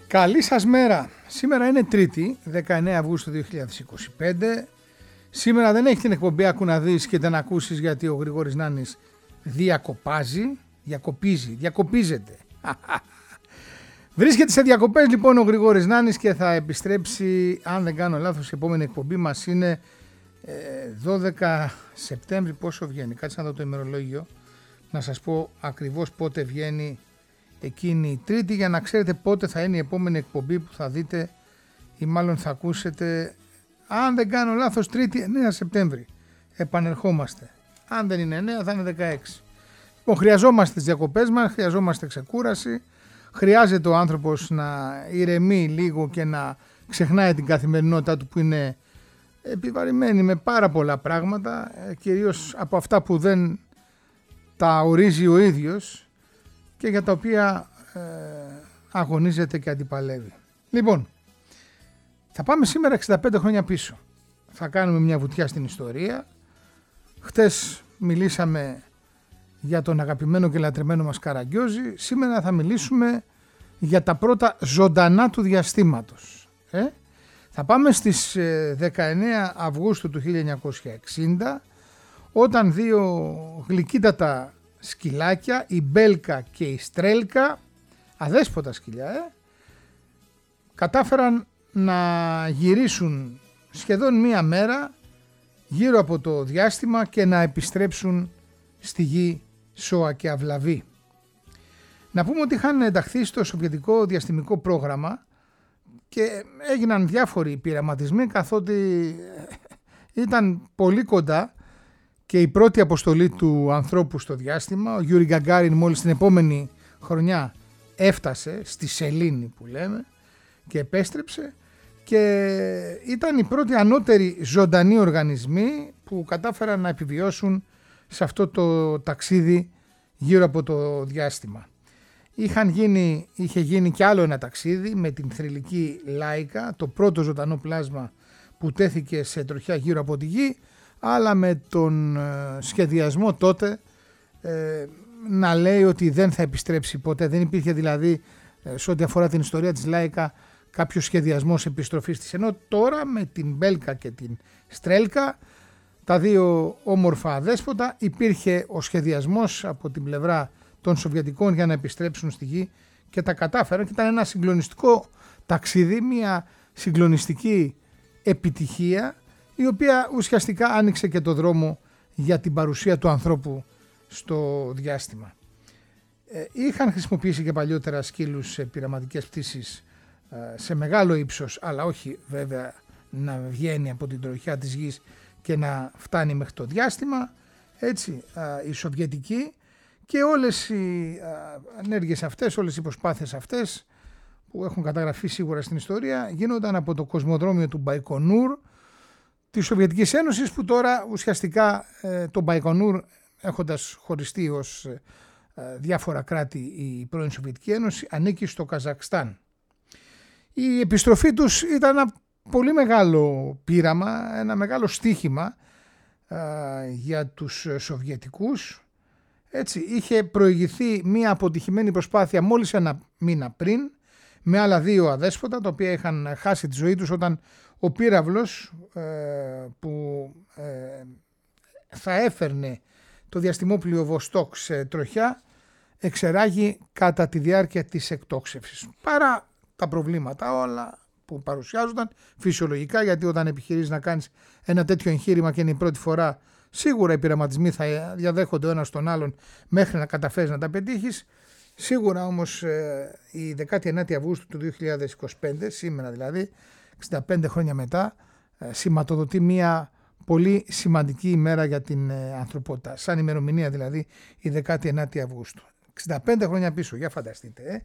Καλή σας μέρα. Σήμερα είναι Τρίτη, 19 Αυγούστου 2025. Σήμερα δεν έχει την εκπομπή «Άκου να δεις και δεν ακούσεις», γιατί ο Γρηγόρης Νάνης διακοπίζεται. Βρίσκεται σε διακοπές λοιπόν ο Γρηγόρης Νάνης και θα επιστρέψει, αν δεν κάνω λάθος, η επόμενη εκπομπή μας είναι 12 Σεπτέμβρη. Πόσο βγαίνει? Κάτσε να δω το ημερολόγιο, να σας πω ακριβώς πότε βγαίνει εκείνη η Τρίτη, για να ξέρετε πότε θα είναι η επόμενη εκπομπή που θα δείτε ή μάλλον θα ακούσετε. Αν δεν κάνω λάθος, Τρίτη 9 Σεπτέμβρη επανερχόμαστε. Αν δεν είναι 9 θα είναι 16. Λοιπόν, χρειαζόμαστε τις διακοπές μας, χρειαζόμαστε ξεκούραση, χρειάζεται ο άνθρωπος να ηρεμεί λίγο και να ξεχνάει την καθημερινότητά του που είναι επιβαρημένη με πάρα πολλά πράγματα, κυρίως από αυτά που δεν τα ορίζει ο ίδιος και για τα οποία αγωνίζεται και αντιπαλεύει. Λοιπόν, θα πάμε σήμερα 65 χρόνια πίσω. Θα κάνουμε μια βουτιά στην ιστορία. Χτες μιλήσαμε για τον αγαπημένο και λατρεμένο μας Καραγκιόζη. Σήμερα θα μιλήσουμε για τα πρώτα ζωντανά του διαστήματος. Θα πάμε στις 19 Αυγούστου του 1960, όταν δύο γλυκύτατα σκυλάκια, η Μπέλκα και η Στρέλκα, αδέσποτα σκυλιά, κατάφεραν να γυρίσουν σχεδόν μία μέρα γύρω από το διάστημα και να επιστρέψουν στη γη σώα και αυλαβή. Να πούμε ότι είχαν ενταχθεί στο σοβιετικό διαστημικό πρόγραμμα και έγιναν διάφοροι πειραματισμοί, καθότι ήταν πολύ κοντά και η πρώτη αποστολή του ανθρώπου στο διάστημα. Ο Γιούρι Γκαγκάριν μόλις την επόμενη χρονιά έφτασε στη σελήνη που λέμε και επέστρεψε, και ήταν οι πρώτοι ανώτεροι ζωντανοί οργανισμοί που κατάφεραν να επιβιώσουν σε αυτό το ταξίδι γύρω από το διάστημα. Είχε γίνει κι άλλο ένα ταξίδι με την θρυλική Λάικα, το πρώτο ζωντανό πλάσμα που τέθηκε σε τροχιά γύρω από τη γη, αλλά με τον σχεδιασμό τότε να λέει ότι δεν θα επιστρέψει ποτέ. Δεν υπήρχε δηλαδή σε ό,τι αφορά την ιστορία της Λάικα κάποιος σχεδιασμός επιστροφής της, ενώ τώρα με την Μπέλκα και την Στρέλκα, τα δύο όμορφα αδέσποτα, υπήρχε ο σχεδιασμός από την πλευρά των Σοβιετικών για να επιστρέψουν στη γη και τα κατάφεραν, και ήταν ένα συγκλονιστικό ταξίδι, μια συγκλονιστική επιτυχία, η οποία ουσιαστικά άνοιξε και το δρόμο για την παρουσία του ανθρώπου στο διάστημα. Είχαν χρησιμοποιήσει και παλιότερα σκύλους σε πειραματικές πτήσεις σε μεγάλο ύψος, αλλά όχι βέβαια να βγαίνει από την τροχιά της γης και να φτάνει μέχρι το διάστημα. Έτσι, οι Σοβιετικοί, και όλες οι ενέργειες αυτές, όλες οι προσπάθειες αυτές που έχουν καταγραφεί σίγουρα στην ιστορία, γίνονταν από το κοσμοδρόμιο του Μπαϊκονούρ της Σοβιετικής Ένωσης, που τώρα ουσιαστικά το Μπαϊκονούρ, έχοντας χωριστεί ως διάφορα κράτη η πρώην Σοβιετική Ένωση, ανήκει στο Καζακστάν. Η επιστροφή τους ήταν ένα πολύ μεγάλο πείραμα, ένα μεγάλο στοίχημα για τους Σοβιετικούς. Έτσι, είχε προηγηθεί μια αποτυχημένη προσπάθεια μόλις ένα μήνα πριν, με άλλα δύο αδέσποτα, τα οποία είχαν χάσει τη ζωή τους όταν ο πύραυλος που θα έφερνε το διαστημόπλοιο Βοστόκ σε τροχιά εξεράγει κατά τη διάρκεια της εκτόξευσης. Παρά τα προβλήματα όλα που παρουσιάζονταν φυσιολογικά, γιατί όταν επιχειρείς να κάνεις ένα τέτοιο εγχείρημα και είναι η πρώτη φορά, σίγουρα οι πειραματισμοί θα διαδέχονται ο ένας τον άλλον μέχρι να καταφέρεις να τα πετύχεις. Σίγουρα όμως η 19η Αυγούστου του 2025, σήμερα δηλαδή, 65 χρόνια μετά, σηματοδοτεί μια πολύ σημαντική ημέρα για την ανθρωπότητα. Σαν ημερομηνία δηλαδή η 19η Αυγούστου. 65 χρόνια πίσω, για φανταστείτε.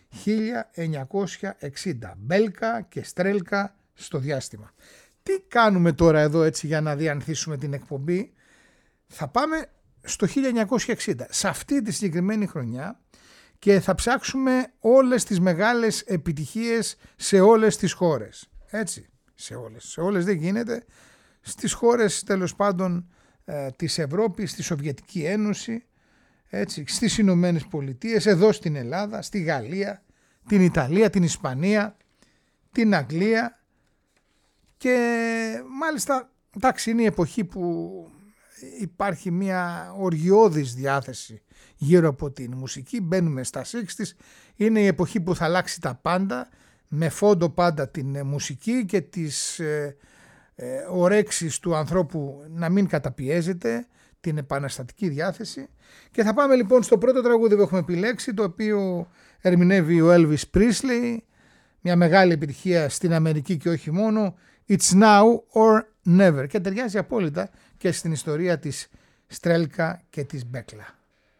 1960, Μπέλκα και Στρέλκα στο διάστημα. Τι κάνουμε τώρα εδώ έτσι για να διανθίσουμε την εκπομπή? Θα πάμε στο 1960, σε αυτή τη συγκεκριμένη χρονιά, και θα ψάξουμε όλες τις μεγάλες επιτυχίες σε όλες τις χώρες. Έτσι, σε όλες δεν γίνεται. Στις χώρες τέλος πάντων της Ευρώπης, στη Σοβιετική Ένωση, έτσι, στις Ηνωμένες Πολιτείες, εδώ στην Ελλάδα, στη Γαλλία, την Ιταλία, την Ισπανία, την Αγγλία και μάλιστα εντάξει είναι η εποχή που υπάρχει μια οργιώδης διάθεση γύρω από την μουσική, μπαίνουμε στα 60's, είναι η εποχή που θα αλλάξει τα πάντα, με φόντο πάντα την μουσική και τις ορέξεις του ανθρώπου να μην καταπιέζεται, την επαναστατική διάθεση. Και θα πάμε λοιπόν στο πρώτο τραγούδι που έχουμε επιλέξει, το οποίο ερμηνεύει ο Elvis Presley, μια μεγάλη επιτυχία στην Αμερική και όχι μόνο, It's Now or Never, και ταιριάζει απόλυτα και στην ιστορία της Στρέλκα και της Μπέκλα.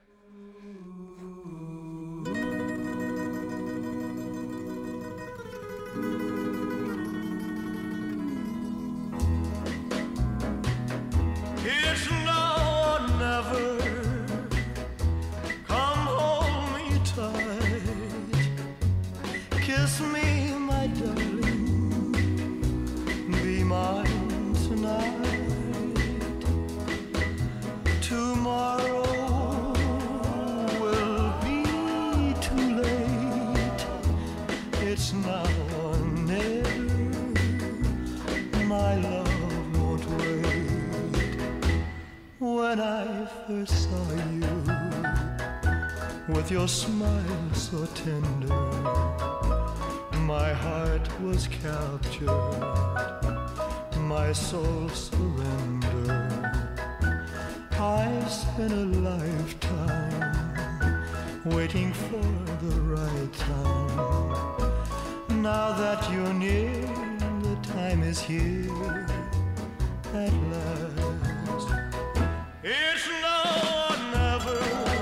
When I first saw you, with your smile so tender, my heart was captured, my soul surrendered. I spent a lifetime waiting for the right time. Now that you're near, the time is here at last. It's now or never.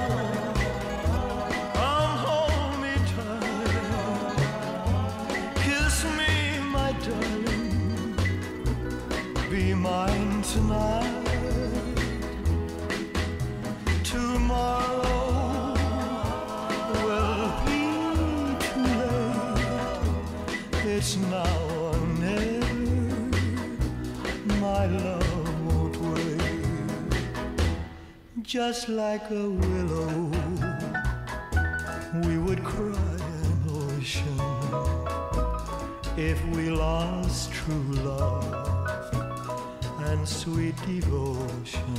Come hold me tight. Kiss me, my darling. Be mine tonight. Tomorrow will be too late. It's now or never. My love. Just like a willow, we would cry an ocean if we lost true love and sweet devotion.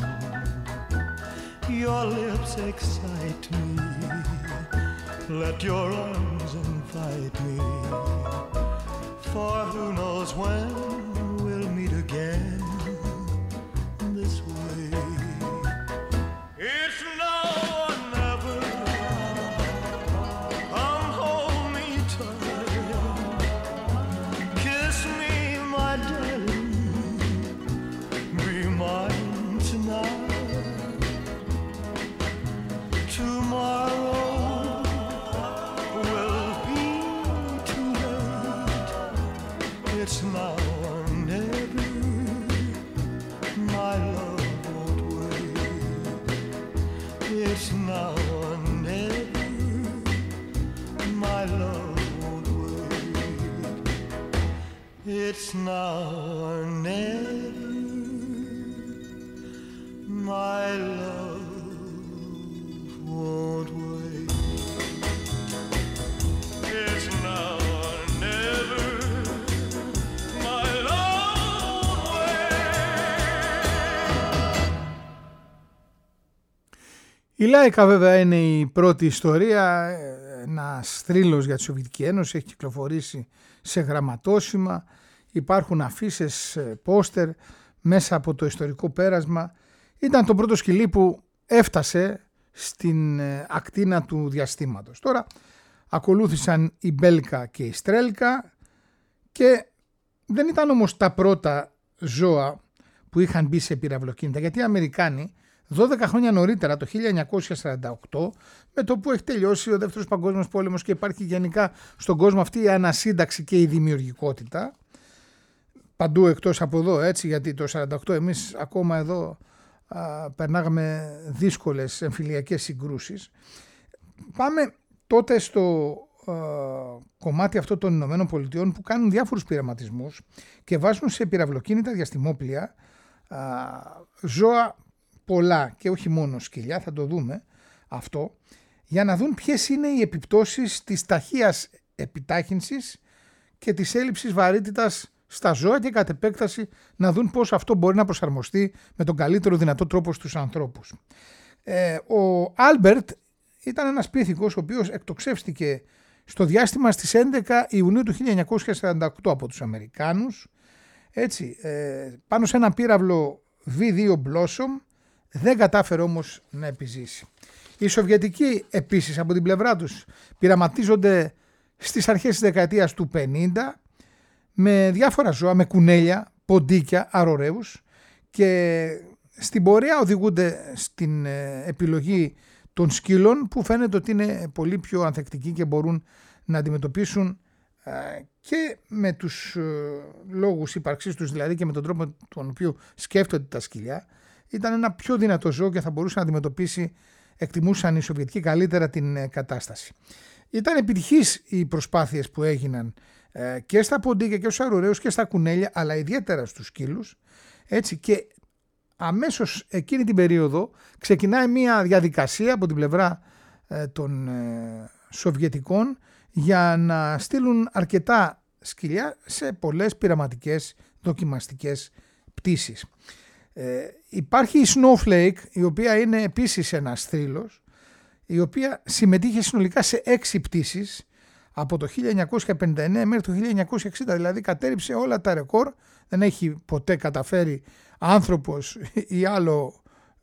Your lips excite me, let your arms invite me, for who knows when we'll meet again this way. It's now or never. Come hold me tight. Kiss me, my darling. Be mine tonight. Tomorrow will be too late. It's now or never. My love. It's now or never, my love won't wait. It's now or never, my love won't wait. It's now or never, my love won't wait. Η Λάικα βέβαια είναι η πρώτη ιστορία, ένας θρύλος για τη Σοβιετική Ένωση, έχει κυκλοφορήσει σε γραμματόσημα, υπάρχουν αφίσες, πόστερ μέσα από το ιστορικό πέρασμα. Ήταν το πρώτο σκυλί που έφτασε στην ακτίνα του διαστήματος. Τώρα ακολούθησαν η Μπέλκα και η Στρέλκα και δεν ήταν όμως τα πρώτα ζώα που είχαν μπει σε πυραυλοκίνητα, γιατί οι Αμερικάνοι 12 χρόνια νωρίτερα, το 1948, με το που έχει τελειώσει ο Δεύτερος Παγκόσμιος Πόλεμος και υπάρχει γενικά στον κόσμο αυτή η ανασύνταξη και η δημιουργικότητα, παντού εκτός από εδώ, έτσι, γιατί το 1948 εμείς ακόμα εδώ περνάγαμε δύσκολες εμφυλιακές συγκρούσεις. Πάμε τότε στο κομμάτι αυτό των Ηνωμένων Πολιτειών που κάνουν διάφορους πειραματισμούς και βάζουν σε πυραυλοκίνητα διαστημόπλια ζώα πολλά και όχι μόνο σκυλιά, θα το δούμε αυτό, για να δουν ποιες είναι οι επιπτώσεις της ταχείας επιτάχυνσης και της έλλειψης βαρύτητας στα ζώα και κατ' επέκταση να δουν πώς αυτό μπορεί να προσαρμοστεί με τον καλύτερο δυνατό τρόπο στους ανθρώπους. Ο Άλμπερτ ήταν ένας πίθηκος ο οποίος εκτοξεύστηκε στο διάστημα στις 11 Ιουνίου του 1948 από τους Αμερικάνους, έτσι, πάνω σε ένα πύραυλο V2 Blossom. Δεν κατάφερε όμως να επιζήσει. Οι Σοβιετικοί επίσης από την πλευρά τους πειραματίζονται στις αρχές της δεκαετίας του 50 με διάφορα ζώα, με κουνέλια, ποντίκια, αρωραίους, και στην πορεία οδηγούνται στην επιλογή των σκύλων που φαίνεται ότι είναι πολύ πιο ανθεκτικοί και μπορούν να αντιμετωπίσουν και με τους λόγους ύπαρξής τους, δηλαδή και με τον τρόπο τον οποίο σκέφτονται τα σκυλιά, ήταν ένα πιο δυνατό ζώο και θα μπορούσε να αντιμετωπίσει, εκτιμούσαν οι Σοβιετικοί, καλύτερα την κατάσταση. Ήταν επιτυχής οι προσπάθειες που έγιναν και στα ποντίκια και στους αρωραίους και στα κουνέλια, αλλά ιδιαίτερα στους σκύλους, έτσι, και αμέσως εκείνη την περίοδο ξεκινάει μια διαδικασία από την πλευρά των Σοβιετικών για να στείλουν αρκετά σκυλιά σε πολλές πειραματικές δοκιμαστικές πτήσεις. Υπάρχει η Snowflake, η οποία είναι επίσης ένας θρύλος, η οποία συμμετείχε συνολικά σε 6 πτήσεις από το 1959 μέχρι το 1960, δηλαδή κατέρριψε όλα τα ρεκόρ. Δεν έχει ποτέ καταφέρει άνθρωπος ή άλλο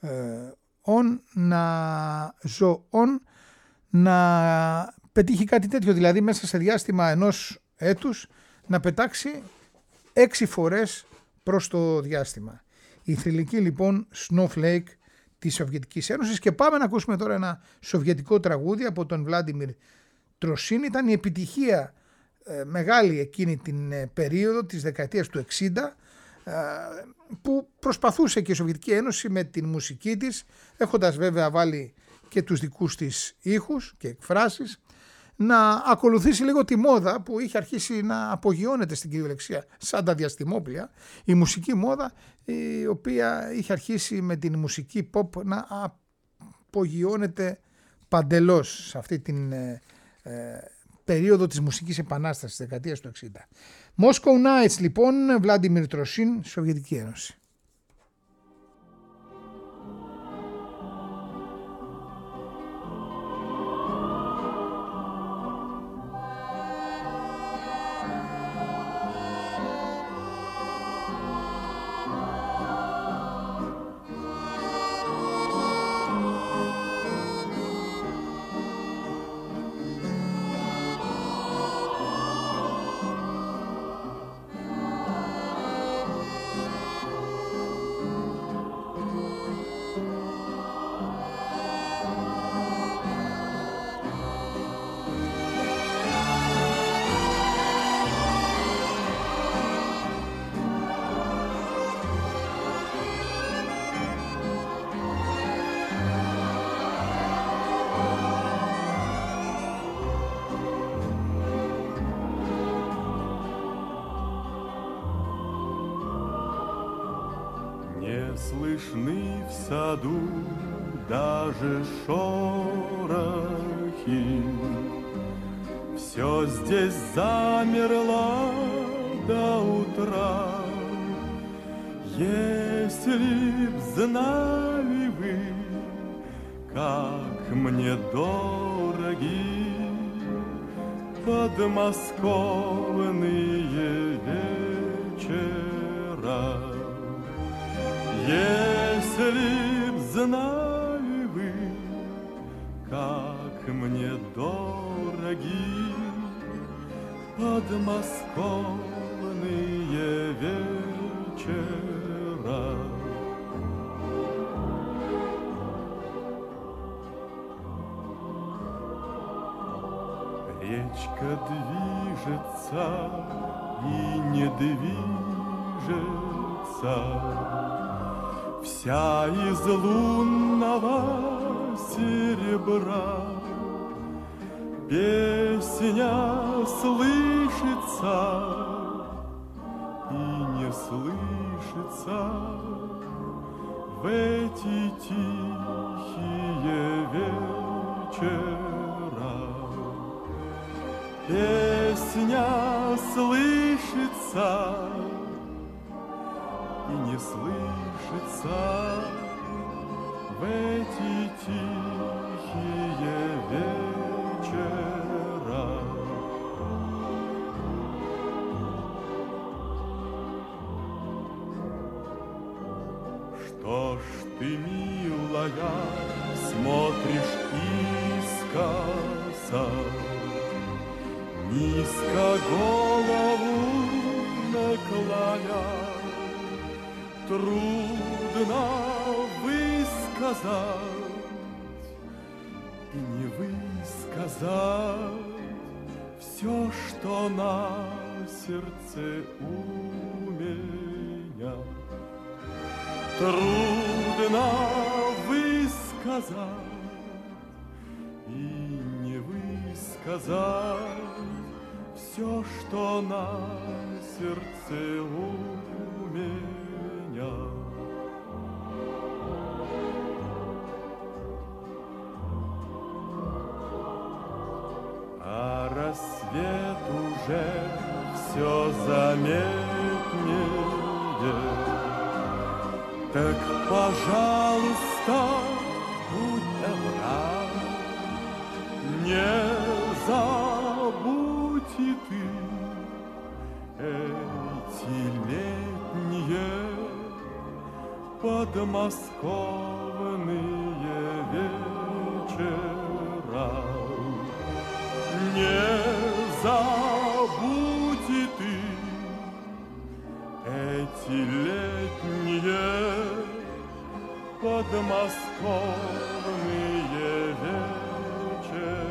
ζωόν να πετύχει κάτι τέτοιο, δηλαδή μέσα σε διάστημα ενός έτους να πετάξει 6 φορές προς το διάστημα. Η θρυλική λοιπόν Snowflake της Σοβιετικής Ένωσης. Και πάμε να ακούσουμε τώρα ένα σοβιετικό τραγούδι από τον Βλάντιμιρ Τροσίν. Ήταν η επιτυχία μεγάλη εκείνη την περίοδο της δεκαετίας του 60, που προσπαθούσε και η Σοβιετική Ένωση με την μουσική της, έχοντας βέβαια βάλει και τους δικούς της ήχους και εκφράσεις, να ακολουθήσει λίγο τη μόδα που είχε αρχίσει να απογειώνεται στην κυριολεξία σαν τα διαστημόπλια, η μουσική μόδα η οποία είχε αρχίσει με την μουσική pop να απογειώνεται παντελώς σε αυτή την περίοδο της μουσικής επανάστασης της δεκαετίας του 60. Moscow Nights λοιπόν, Βλάντιμιρ Τροσίν, Σοβιετική Ένωση. Слышны в саду даже шорохи, все здесь замерло до утра. Если б знали вы, как мне дороги подмосковные вечера. Если б знали вы, как мне дороги подмосковные вечера. Речка движется и не движется, вся из лунного серебра. Песня слышится и не слышится в эти тихие вечера. Песня слышится и не слышится в эти тихие вечера. Что ж ты, милая, смотришь искоса, низко голову наклоня? Трудно высказать и не высказать все, что на сердце у меня. Трудно высказать и не высказать все, что на сердце у меня. А рассвет уже все заметнее. Так, пожалуйста, будь добра, не забудь и ты эти летние подмосковные вечера. Не забудь и ты эти летние подмосковные вечера.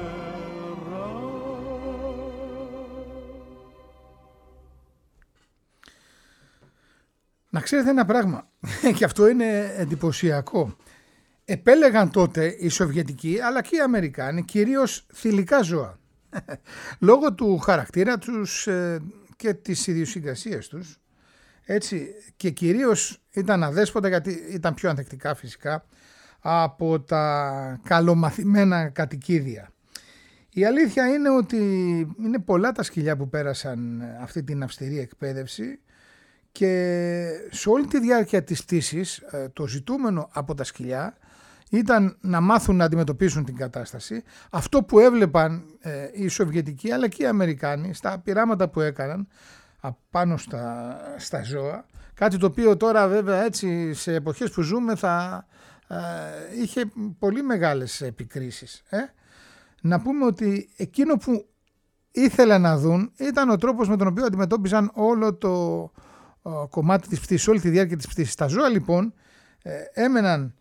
Να ξέρετε ένα πράγμα, και αυτό είναι εντυπωσιακό. Επέλεγαν τότε οι Σοβιετικοί αλλά και οι Αμερικάνοι κυρίως θηλυκά ζώα. Λόγω του χαρακτήρα τους και της ιδιοσυγκρασίας τους. Έτσι, και κυρίως ήταν αδέσποτα γιατί ήταν πιο ανθεκτικά φυσικά από τα καλομαθημένα κατοικίδια. Η αλήθεια είναι ότι είναι πολλά τα σκυλιά που πέρασαν αυτή την αυστηρή εκπαίδευση και σε όλη τη διάρκεια της πτήσης το ζητούμενο από τα σκυλιά ήταν να μάθουν να αντιμετωπίσουν την κατάσταση. Αυτό που έβλεπαν οι Σοβιετικοί αλλά και οι Αμερικάνοι στα πειράματα που έκαναν πάνω στα ζώα, κάτι το οποίο τώρα βέβαια έτσι σε εποχές που ζούμε θα είχε πολύ μεγάλες επικρίσεις. Να πούμε ότι εκείνο που ήθελαν να δουν ήταν ο τρόπος με τον οποίο αντιμετώπιζαν όλο το κομμάτι της πτήσης, όλη τη διάρκεια της πτήσης. Τα ζώα λοιπόν έμεναν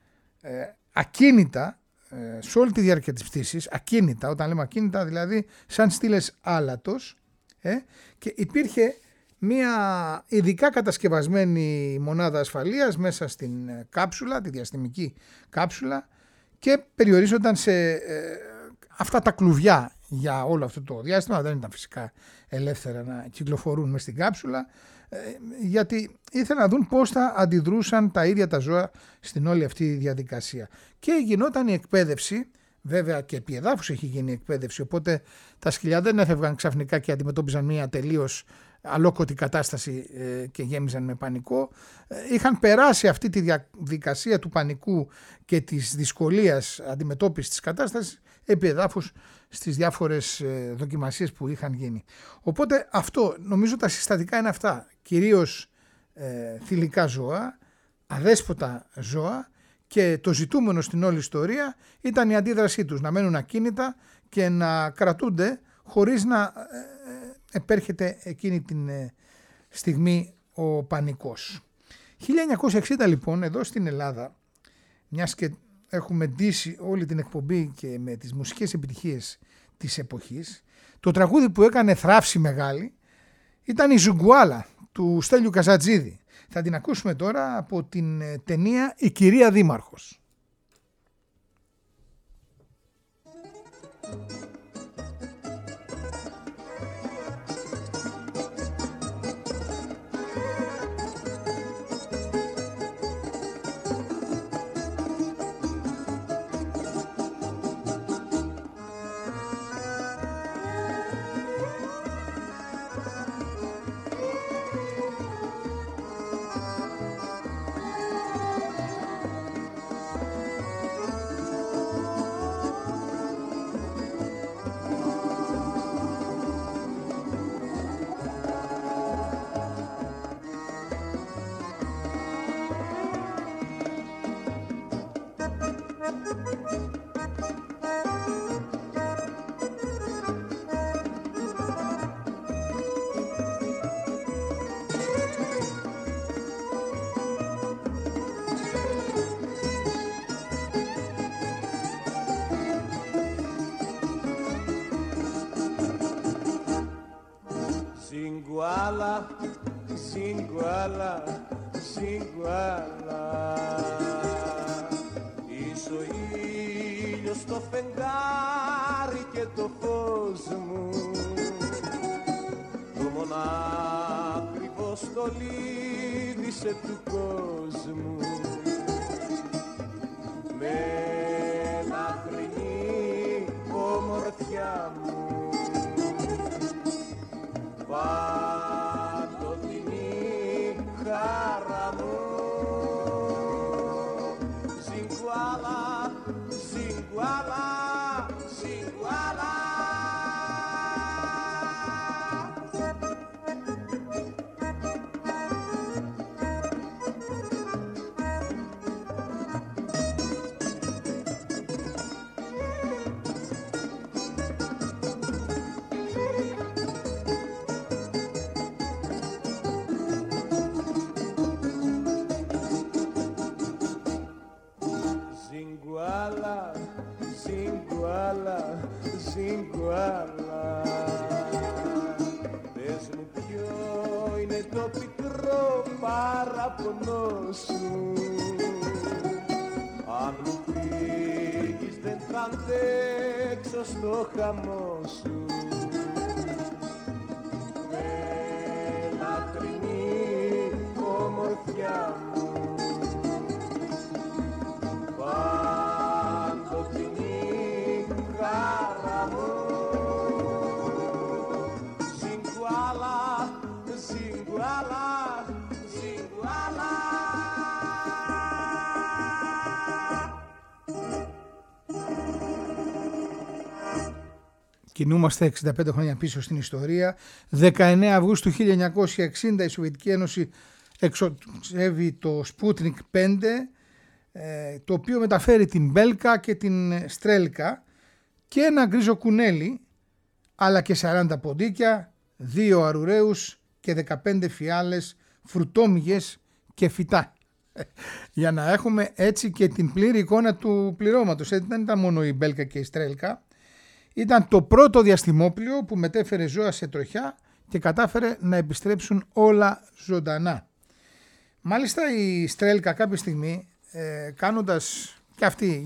ακίνητα σε όλη τη διάρκεια της πτήσης, ακίνητα, όταν λέμε ακίνητα δηλαδή σαν στήλες άλατος, και υπήρχε μια ειδικά κατασκευασμένη μονάδα ασφαλείας μέσα στην κάψουλα, τη διαστημική κάψουλα, και περιορίζονταν σε αυτά τα κλουβιά για όλο αυτό το διάστημα. Δεν ήταν φυσικά ελεύθερα να κυκλοφορούν μες στην κάψουλα, γιατί ήθελαν να δουν πώς θα αντιδρούσαν τα ίδια τα ζώα στην όλη αυτή διαδικασία. Και γινόταν η εκπαίδευση, βέβαια και επί εδάφους έχει γίνει η εκπαίδευση, οπότε τα σκυλιά δεν έφευγαν ξαφνικά και αντιμετώπιζαν μια τελείως αλόκοτη κατάσταση και γέμιζαν με πανικό. Είχαν περάσει αυτή τη διαδικασία του πανικού και της δυσκολίας αντιμετώπισης της κατάστασης επί εδάφους στις διάφορες δοκιμασίες που είχαν γίνει. Οπότε αυτό, νομίζω τα συστατικά είναι αυτά. Κυρίως θηλυκά ζώα, αδέσποτα ζώα, και το ζητούμενο στην όλη ιστορία ήταν η αντίδρασή τους, να μένουν ακίνητα και να κρατούνται χωρίς να επέρχεται εκείνη την στιγμή ο πανικός. 1960 λοιπόν εδώ στην Ελλάδα, μιας και έχουμε ντύσει όλη την εκπομπή και με τις μουσικές επιτυχίες της εποχής, το τραγούδι που έκανε θράψη μεγάλη ήταν η Ζουγκουάλα του Στέλιου Καζατζίδη. Θα την ακούσουμε τώρα από την ταινία «Η κυρία Δήμαρχος». Zingala, zingala, zingala. Είσαι ο ήλιος στο φεγγάρι και το φως μου, το μονάκριβο στολίδισε του κόσμου. Με λαχρινή ομορφιά μου, παντοτινή χαρά μου. Ζιγκουάλα, ζιγκουάλα, ζιγκουάλα. Ζιγκουάλα, ζιγκουάλα. Πες μου ποιο είναι το πικρό παραπονό σου. Αν μου φύγεις δεν θα αντέξω στο χαμό σου. Με λαχρινή ομορφιά μου, παντοτινή χαρά μου. Ζιγκουάλα, ζιγκουάλα, ζιγκουάλα. Κινούμαστε 65 χρόνια πίσω στην ιστορία. 19 Αυγούστου 1960 η Σοβιετική Ένωση εξοψεύει το Sputnik 5, το οποίο μεταφέρει την Μπέλκα και την Στρέλκα και ένα γκρίζο κουνέλι, αλλά και 40 ποντίκια, 2 αρουραίους και 15 φιάλες, φρουτόμυγες και φυτά. Για να έχουμε έτσι και την πλήρη εικόνα του πληρώματος. Δεν ήταν μόνο η Μπέλκα και η Στρέλκα. Ήταν το πρώτο διαστημόπλιο που μετέφερε ζώα σε τροχιά και κατάφερε να επιστρέψουν όλα ζωντανά. Μάλιστα η Στρέλκα κάποια στιγμή, κάνοντας και αυτή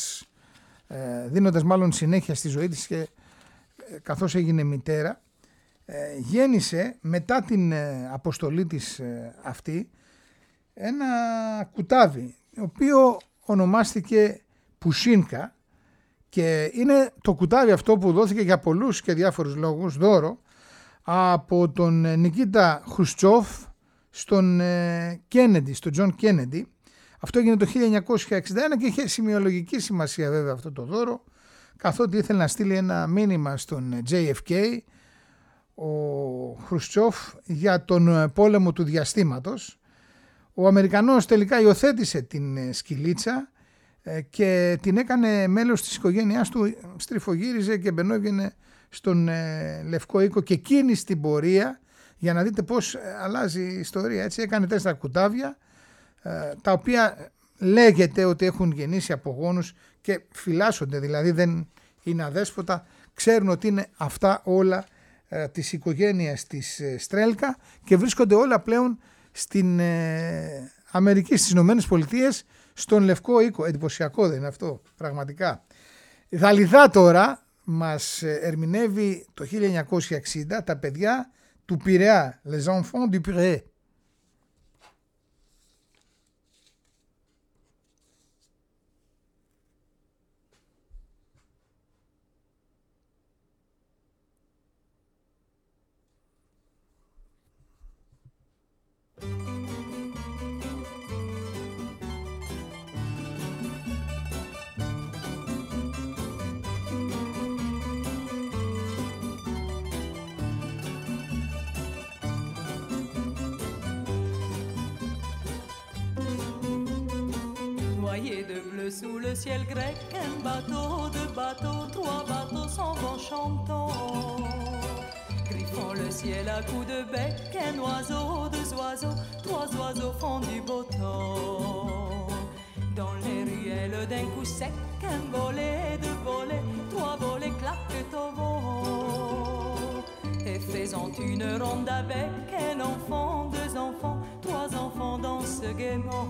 δίνοντας μάλλον συνέχεια στη ζωή της και καθώς έγινε μητέρα, γέννησε μετά την αποστολή της αυτή ένα κουτάβι, το οποίο ονομάστηκε Πουσίνκα, και είναι το κουτάβι αυτό που δόθηκε για πολλούς και διάφορους λόγους δώρο από τον Νικίτα Χρουστσόφ στον Κέννεντι, στον Τζον Κέννεντι. Αυτό έγινε το 1961 και είχε σημειολογική σημασία βέβαια αυτό το δώρο, καθότι ήθελε να στείλει ένα μήνυμα στον JFK ο Χρουστσόφ για τον πόλεμο του διαστήματος. Ο Αμερικανός τελικά υιοθέτησε την σκυλίτσα και την έκανε μέλος της οικογένειάς του, στριφογύριζε και μπαινόβγαινε στον Λευκό Οίκο, και εκείνη στην πορεία, για να δείτε πώς αλλάζει η ιστορία, έτσι έκανε 4 κουτάβια, τα οποία λέγεται ότι έχουν γεννήσει από γόνους και φυλάσσονται, δηλαδή δεν είναι αδέσποτα, ξέρουν ότι είναι αυτά όλα της οικογένειας της Στρέλκα και βρίσκονται όλα πλέον στην Αμερική, στις Ηνωμένες Πολιτείες, στον Λευκό Οίκο. Εντυπωσιακό δεν είναι αυτό, πραγματικά. Η Δαλιδά τώρα μας ερμηνεύει το 1960 τα παιδιά του Πειραιά, Les Enfants du Pirée. Sous le ciel grec, un bateau, 2 bateaux, 3 bateaux s'en vont chantant. Griffant le ciel à coups de bec, un oiseau, 2 oiseaux, 3 oiseaux font du beau temps. Dans les ruelles d'un coup sec, un volet, 2 volets, 3 volets claquent au vent. et faisant une ronde avec un enfant, 2 enfants, 3 enfants dansent gaiement.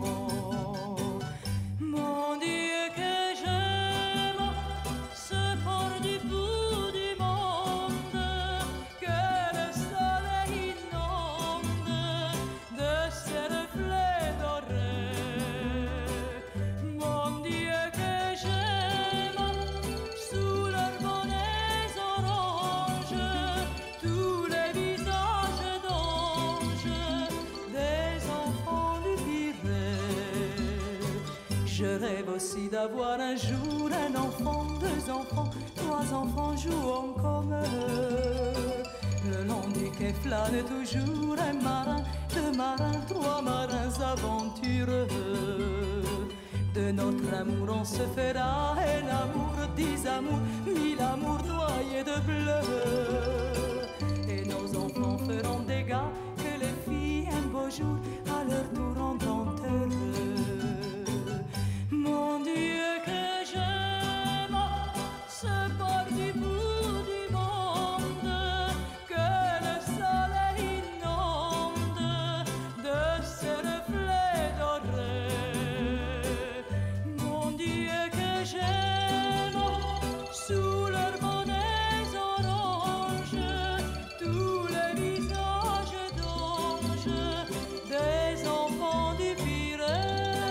Mon Dieu que j'aime ce port du bout du monde que le soleil inonde de ses reflets dorés. Mon Dieu que j'aime sous leurs bonnets oranges tous les visages d'anges des enfants du Pirée. Je rêve aussi d'avoir un jour un enfant, 2 enfants, 3 enfants jouant comme eux. Le long du quai flâne toujours un marin, 2 marins, 3 marins aventureux. De notre amour on se fera un amour, 10 amours, 1000 amours noyés de bleu. Et nos enfants feront des gars que les filles un beau jour à leur tour rendront heureux. Mon Dieu que j'aime ce bord du bout du monde que le soleil inonde de ses reflets dorés. Mon Dieu que j'aime sous leurs bonnets oranges tous les visages d'anges des enfants du Pirée.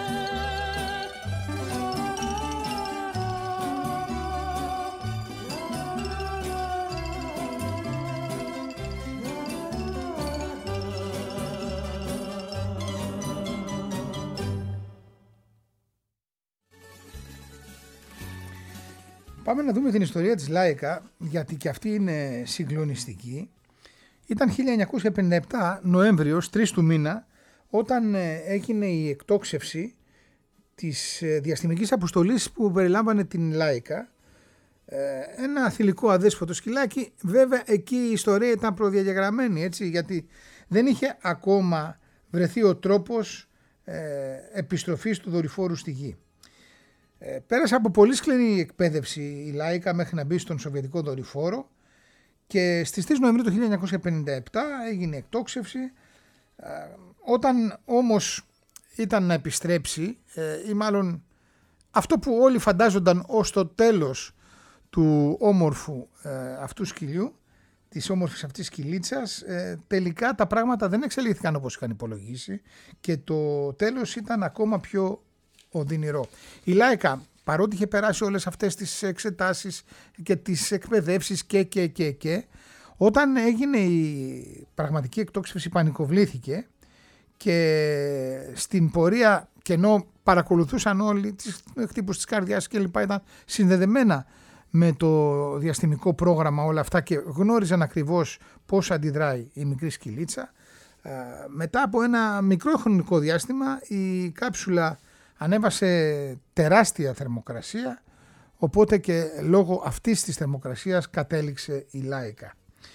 Πάμε να δούμε την ιστορία της Λάικα, γιατί και αυτή είναι συγκλονιστική. Ήταν 1957 Νοέμβριος, 3 του μήνα, όταν έγινε η εκτόξευση της διαστημικής αποστολής που περιλάμβανε την Λάικα. Ένα θηλυκό αδέσποτο σκυλάκι. Βέβαια εκεί η ιστορία ήταν προδιαγεγραμμένη, έτσι, γιατί δεν είχε ακόμα βρεθεί ο τρόπος επιστροφής του δορυφόρου στη Γη. Πέρασε από πολύ σκληρή εκπαίδευση η Λάικα μέχρι να μπει στον Σοβιετικό δορυφόρο και στις 3 Νοεμβρίου του 1957 έγινε εκτόξευση. Όταν όμως ήταν να επιστρέψει, ή μάλλον αυτό που όλοι φαντάζονταν ως το τέλος του όμορφου αυτού σκυλιού, της όμορφης αυτής σκυλίτσας, τελικά τα πράγματα δεν εξελίχθηκαν όπως είχαν υπολογίσει και το τέλος ήταν ακόμα πιο οδυνηρό. Η Λάικα, παρότι είχε περάσει όλες αυτές τις εξετάσεις και τις εκπαιδεύσεις και όταν έγινε η πραγματική εκτόξευση πανικοβλήθηκε και στην πορεία, και ενώ παρακολουθούσαν όλοι τις χτύπους της καρδιάς και λοιπά, ήταν συνδεδεμένα με το διαστημικό πρόγραμμα όλα αυτά και γνώριζαν ακριβώς πώς αντιδράει η μικρή σκυλίτσα, μετά από ένα μικρό χρονικό διάστημα η κάψουλα ανέβασε τεράστια θερμοκρασία, οπότε και λόγω αυτής της θερμοκρασίας κατέληξε η Λάικα.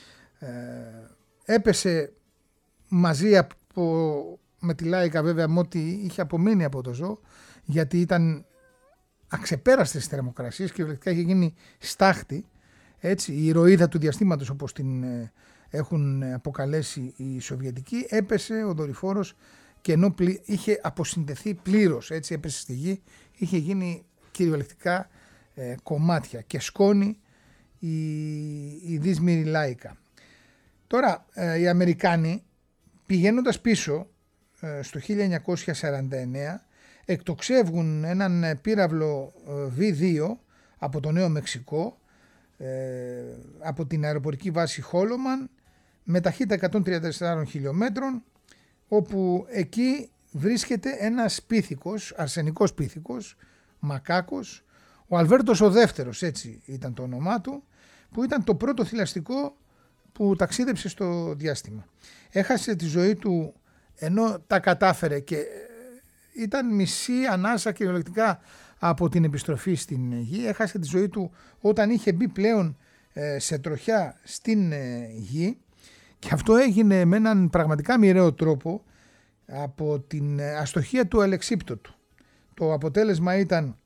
Έπεσε μαζί με τη Λάικα, βέβαια, με ό,τι είχε απομείνει από το ζώο, γιατί ήταν αξεπέραστες θερμοκρασίες και κυριολεκτικά είχε γίνει στάχτη, έτσι, η ηρωίδα του διαστήματος όπως την έχουν αποκαλέσει οι Σοβιετικοί. Έπεσε ο δορυφόρος και ενώ είχε αποσυνδεθεί πλήρως, έτσι, έπεσε στη Γη, είχε γίνει κυριολεκτικά κομμάτια και σκόνη η δύσμηρη Λάικα. Τώρα οι Αμερικάνοι, πηγαίνοντας πίσω στο 1949, εκτοξεύουν έναν πύραυλο V2 από το Νέο Μεξικό, από την αεροπορική βάση Χόλομαν, με ταχύτητα 134 χιλιόμετρων, όπου εκεί βρίσκεται ένας πίθηκος, αρσενικός πίθηκος, μακάκος, ο Αλβέρτος ο δεύτερος, έτσι ήταν το όνομά του, που ήταν το πρώτο θηλαστικό που ταξίδεψε στο διάστημα. Έχασε τη ζωή του ενώ τα κατάφερε και ήταν μισή ανάσα κυριολεκτικά από την επιστροφή στην Γη. Έχασε τη ζωή του όταν είχε μπει πλέον σε τροχιά στην Γη, και αυτό έγινε με έναν πραγματικά μοιραίο τρόπο από την αστοχία του αλεξίπτωτου. Το αποτέλεσμα ήταν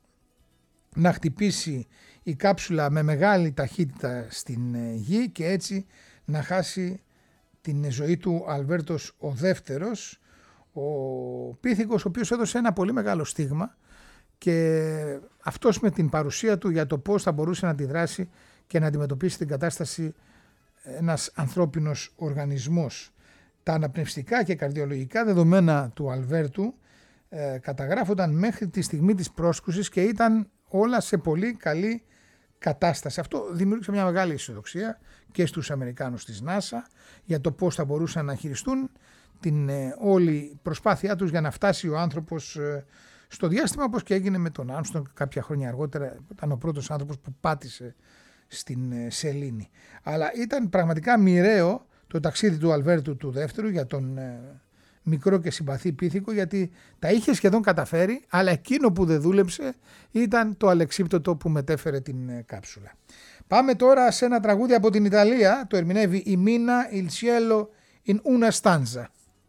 να χτυπήσει η κάψουλα με μεγάλη ταχύτητα στην Γη και έτσι να χάσει την ζωή του Αλβέρτος ο δεύτερος, ο πίθηκος, ο οποίος έδωσε ένα πολύ μεγάλο στίγμα, και αυτός με την παρουσία του για το πώς θα μπορούσε να αντιδράσει και να αντιμετωπίσει την κατάσταση ένας ανθρώπινος οργανισμός. Τα αναπνευστικά και καρδιολογικά δεδομένα του Αλβέρτου καταγράφονταν μέχρι τη στιγμή της πρόσκρουσης και ήταν όλα σε πολύ καλή κατάσταση. Αυτό δημιούργησε μια μεγάλη αισιοδοξία και στους Αμερικάνους της NASA για το πώς θα μπορούσαν να χειριστούν την όλη προσπάθειά τους για να φτάσει ο άνθρωπος στο διάστημα, όπως και έγινε με τον Άρμστρονγκ κάποια χρόνια αργότερα. Ήταν ο πρώτος άνθρωπος που πάτησε στην σελήνη. Αλλά ήταν πραγματικά μοιραίο το ταξίδι του Αλβέρτου του δεύτερου για τον μικρό και συμπαθή πίθηκο, γιατί τα είχε σχεδόν καταφέρει, αλλά εκείνο που δεν δούλεψε ήταν το αλεξίπτωτο που μετέφερε την κάψουλα. Πάμε τώρα σε ένα τραγούδι από την Ιταλία, το ερμηνεύει η Μίνα Il cielo in una stanza.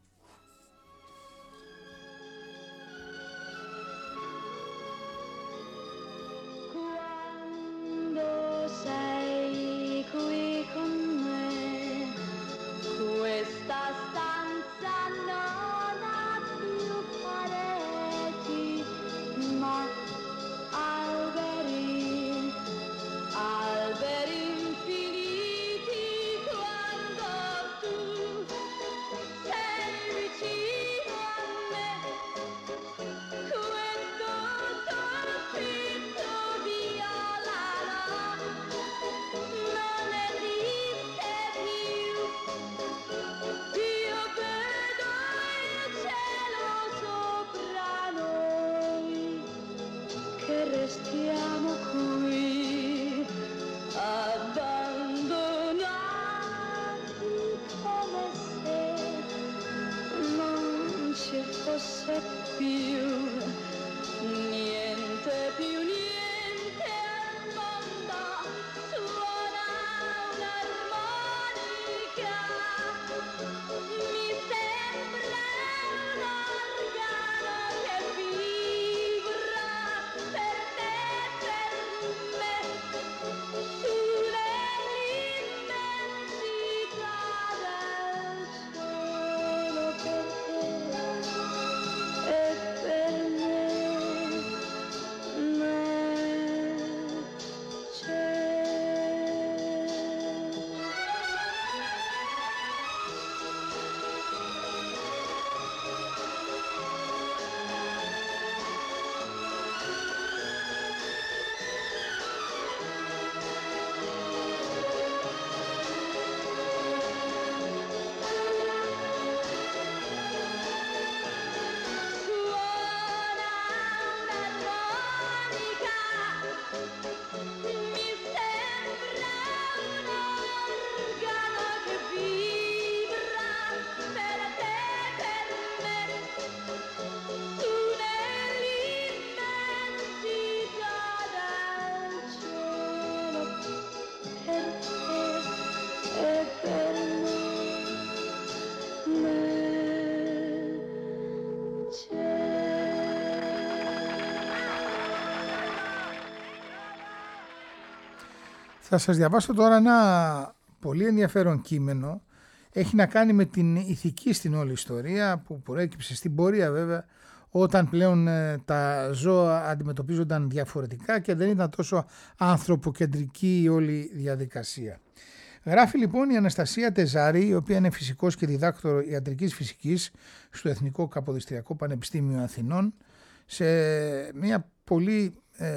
Θα σας διαβάσω τώρα ένα πολύ ενδιαφέρον κείμενο. Έχει να κάνει με την ηθική στην όλη ιστορία που προέκυψε στην πορεία βέβαια, όταν πλέον τα ζώα αντιμετωπίζονταν διαφορετικά και δεν ήταν τόσο ανθρωποκεντρική η όλη διαδικασία. Γράφει λοιπόν η Αναστασία Τεζάρη, η οποία είναι φυσικός και διδάκτορο ιατρικής φυσικής στο Εθνικό Καποδιστριακό Πανεπιστήμιο Αθηνών, σε μια πολύ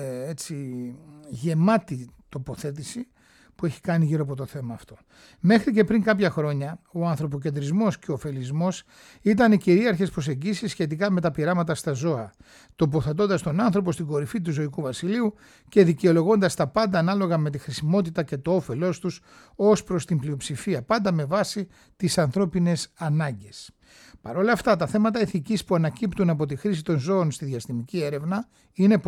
γεμάτη τοποθέτηση που έχει κάνει γύρω από το θέμα αυτό. Μέχρι και πριν κάποια χρόνια, ο ανθρωποκεντρισμός και ο ωφελισμός ήταν οι κυρίαρχες προσεγγίσεις σχετικά με τα πειράματα στα ζώα, τοποθετώντας τον άνθρωπο στην κορυφή του ζωικού βασιλείου και δικαιολογώντας τα πάντα ανάλογα με τη χρησιμότητα και το όφελός τους ως προς την πλειοψηφία, πάντα με βάση τις ανθρώπινες ανάγκες. Παρ' όλα αυτά, τα θέματα ηθικής που ανακύπτουν από τη χρήση των ζώων στη διαστημική έρευνα είναι πολλά.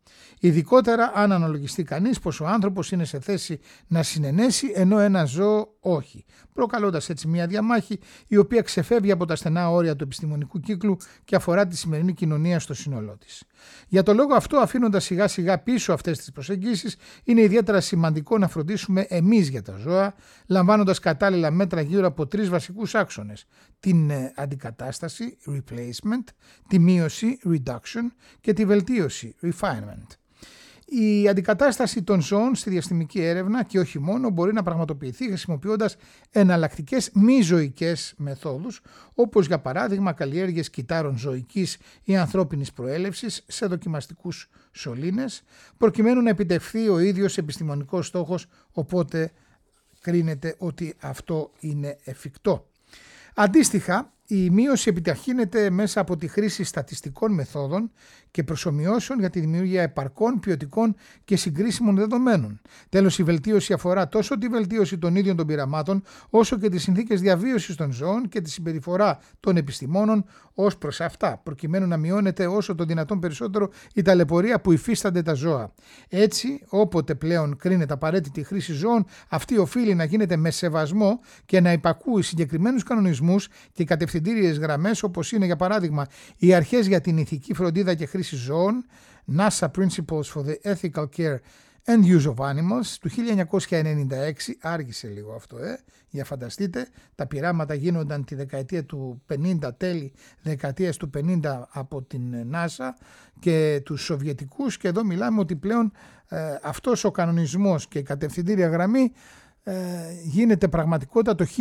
Ειδικότερα αν αναλογιστεί κανείς πως ο άνθρωπος είναι σε θέση να συνενέσει ενώ ένα ζώο όχι, προκαλώντας έτσι μια διαμάχη η οποία ξεφεύγει από τα στενά όρια του επιστημονικού κύκλου και αφορά τη σημερινή κοινωνία στο σύνολό της. Για το λόγο αυτό, αφήνοντας σιγά σιγά πίσω αυτές τις προσεγγίσεις, είναι ιδιαίτερα σημαντικό να φροντίσουμε εμείς για τα ζώα, λαμβάνοντας κατάλληλα μέτρα γύρω από 3 βασικούς άξονες: την αντικατάσταση, replacement, τη μείωση, reduction και τη βελτίωση, refinement. Η αντικατάσταση των ζώων στη διαστημική έρευνα και όχι μόνο μπορεί να πραγματοποιηθεί χρησιμοποιώντας εναλλακτικές μη ζωικές μεθόδους, όπως για παράδειγμα καλλιέργειες κυτάρων ζωικής ή ανθρώπινης προέλευσης σε δοκιμαστικούς σωλήνες, προκειμένου να επιτευχθεί ο ίδιος επιστημονικός στόχος, οπότε κρίνεται ότι αυτό είναι εφικτό. Αντίστοιχα, η μείωση επιταχύνεται μέσα από τη χρήση στατιστικών μεθόδων και προσομοιώσεων για τη δημιουργία επαρκών, ποιοτικών και συγκρίσιμων δεδομένων. Τέλος, η βελτίωση αφορά τόσο τη βελτίωση των ίδιων των πειραμάτων, όσο και τις συνθήκες διαβίωσης των ζώων και τη συμπεριφορά των επιστημόνων ως προς αυτά, προκειμένου να μειώνεται όσο το δυνατόν περισσότερο η ταλαιπωρία που υφίστανται τα ζώα. Έτσι, όποτε πλέον κρίνεται απαραίτητη η χρήση ζώων, αυτή οφείλει να γίνεται με σεβασμό και να υπακούει συγκεκριμένους κανονισμούς και κατευθυντήριες γραμμές, όπως είναι για παράδειγμα οι αρχές για την ηθική φροντίδα και χρήση ζώων, NASA Principles for the Ethical Care and Use of Animals του 1996, άργησε λίγο αυτό, για φανταστείτε, τα πειράματα γίνονταν τη δεκαετία του 50, τέλη δεκαετίας του 50 από την NASA και τους Σοβιετικούς, και εδώ μιλάμε ότι πλέον αυτός ο κανονισμός και η κατευθυντήρια γραμμή γίνεται πραγματικότητα το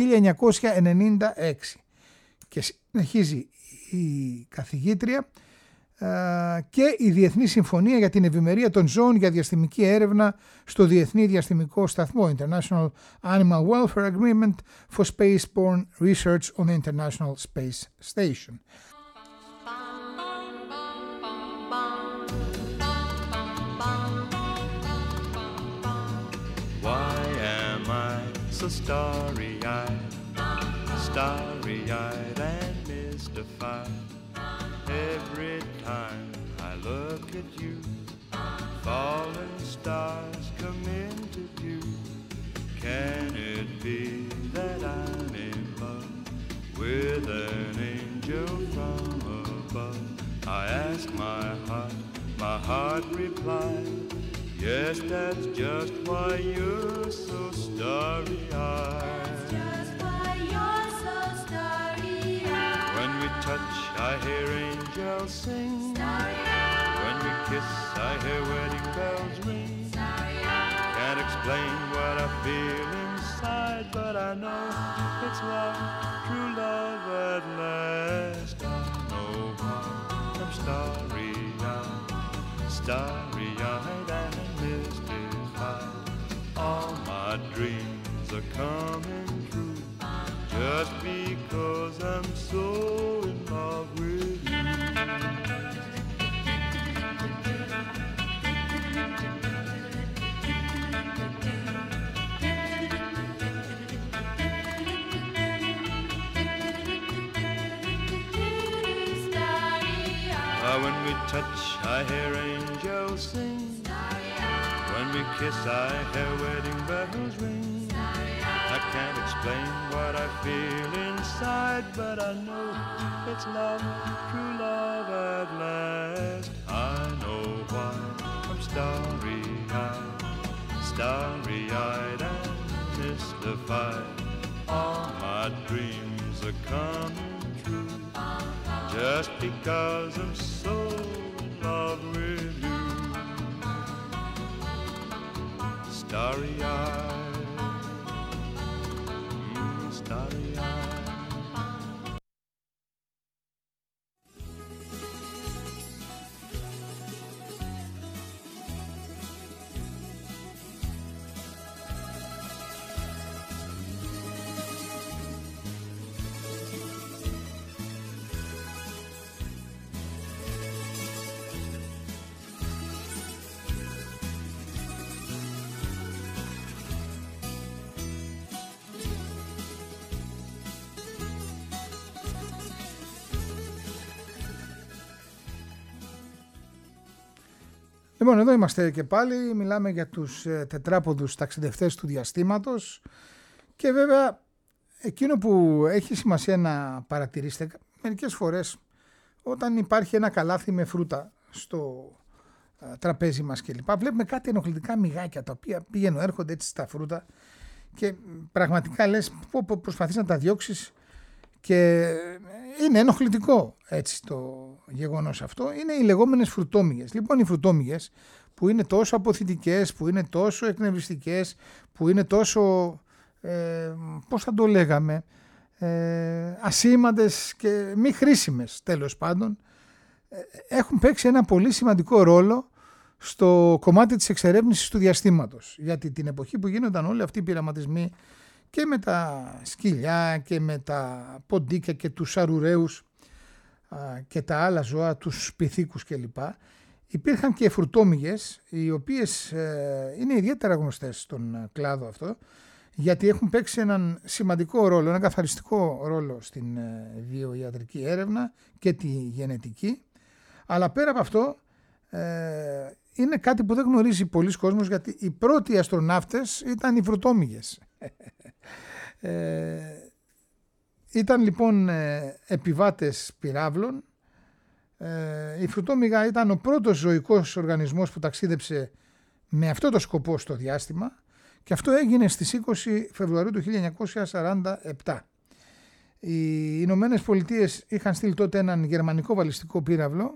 1996. Και συνεχίζει η καθηγήτρια: και η Διεθνή Συμφωνία για την Ευημερία των Ζώων για διαστημική έρευνα στο Διεθνή Διαστημικό Σταθμό, International Animal Welfare Agreement for Spaceborne Research on the International Space Station. Why am I so starry-eyed, starry-eyed and mystified? Every time I look at you, falling stars come into view. Can it be that I'm in love with an angel from above? I ask my heart replies, yes, that's just why you're so starry-eyed. When we touch, I hear angels sing. When we kiss, I hear wedding bells ring. Can't explain what I feel inside, but I know it's love, true love at last. I know why I'm starry-eyed, starry-eyed and mystified. All my dreams are coming true, just because I'm so in love with you. When we touch, I hear angels sing. When we kiss, I hear wedding bells ring. I can't explain what I feel inside, but I know it's love, true love at last. I know why I'm starry-eyed, starry-eyed and mystified. All my dreams are coming true, just because I'm so in love with you. Starry-eyed, starry-eyed. Λοιπόν, εδώ είμαστε και πάλι, μιλάμε για τους τετράποδους ταξιδευτές του διαστήματος και βέβαια εκείνο που έχει σημασία να παρατηρήσετε μερικές φορές όταν υπάρχει ένα καλάθι με φρούτα στο τραπέζι μας κλπ. Βλέπουμε κάτι ενοχλητικά μυγάκια τα οποία πηγαίνουν, έρχονται έτσι στα φρούτα και πραγματικά λες προσπαθείς να τα διώξεις και είναι ενοχλητικό έτσι το γεγονός αυτό. Είναι οι λεγόμενες φρουτόμυγες. Λοιπόν, οι φρουτόμυγες που είναι τόσο αποθητικές, που είναι τόσο εκνευριστικές, που είναι τόσο, πώς θα το λέγαμε, ασήμαντες και μη χρήσιμες τέλος πάντων, έχουν παίξει ένα πολύ σημαντικό ρόλο στο κομμάτι της εξερεύνησης του διαστήματος. Γιατί την εποχή που γίνονταν όλοι αυτοί οι πειραματισμοί και με τα σκυλιά και με τα ποντίκια και τους αρουραίους και τα άλλα ζώα, τους πυθίκους κλπ. Υπήρχαν και φρουτόμυγες οι οποίες είναι ιδιαίτερα γνωστές στον κλάδο αυτό γιατί έχουν παίξει έναν σημαντικό ρόλο, έναν καθαριστικό ρόλο στην βιοιατρική έρευνα και τη γενετική. Αλλά πέρα από αυτό είναι κάτι που δεν γνωρίζει πολλοί κόσμος γιατί οι πρώτοι αστροναύτες ήταν οι φρουτόμυγες. Ήταν λοιπόν επιβάτες πυράβλων. Η φρουτόμυγα ήταν ο πρώτος ζωικός οργανισμός που ταξίδεψε με αυτό το σκοπό στο διάστημα και αυτό έγινε στις 20 Φεβρουαρίου του 1947. Οι Ηνωμένες Πολιτείες είχαν στείλει τότε έναν γερμανικό βαλιστικό πύραυλο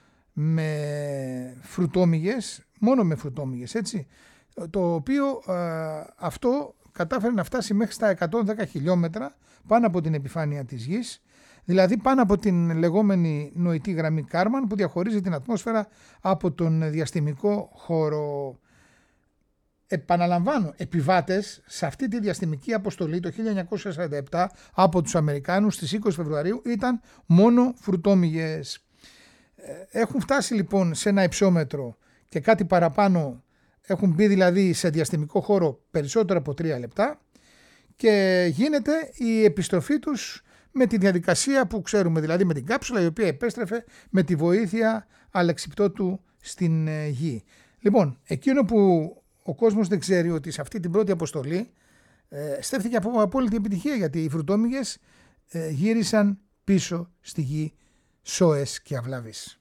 με φρουτόμυγες, μόνο με φρουτόμυγες έτσι, το οποίο αυτό κατάφερε να φτάσει μέχρι στα 110 χιλιόμετρα πάνω από την επιφάνεια της Γης, δηλαδή πάνω από την λεγόμενη νοητή γραμμή Κάρμαν που διαχωρίζει την ατμόσφαιρα από τον διαστημικό χώρο. Επαναλαμβάνω, επιβάτες σε αυτή τη διαστημική αποστολή το 1947 από τους Αμερικάνους στις 20 Φεβρουαρίου ήταν μόνο φρουτόμυγες. Έχουν φτάσει λοιπόν σε ένα υψόμετρο και κάτι παραπάνω, έχουν μπει δηλαδή σε διαστημικό χώρο περισσότερο από 3 λεπτά και γίνεται η επιστροφή τους με τη διαδικασία που ξέρουμε, δηλαδή με την κάψουλα η οποία επέστρεφε με τη βοήθεια αλεξιπτώτου στην Γη. Λοιπόν, εκείνο που ο κόσμος δεν ξέρει ότι σε αυτή την πρώτη αποστολή στέφθηκε από απόλυτη επιτυχία γιατί οι φρουτόμυγες γύρισαν πίσω στη Γη σώες και αυλαβείς.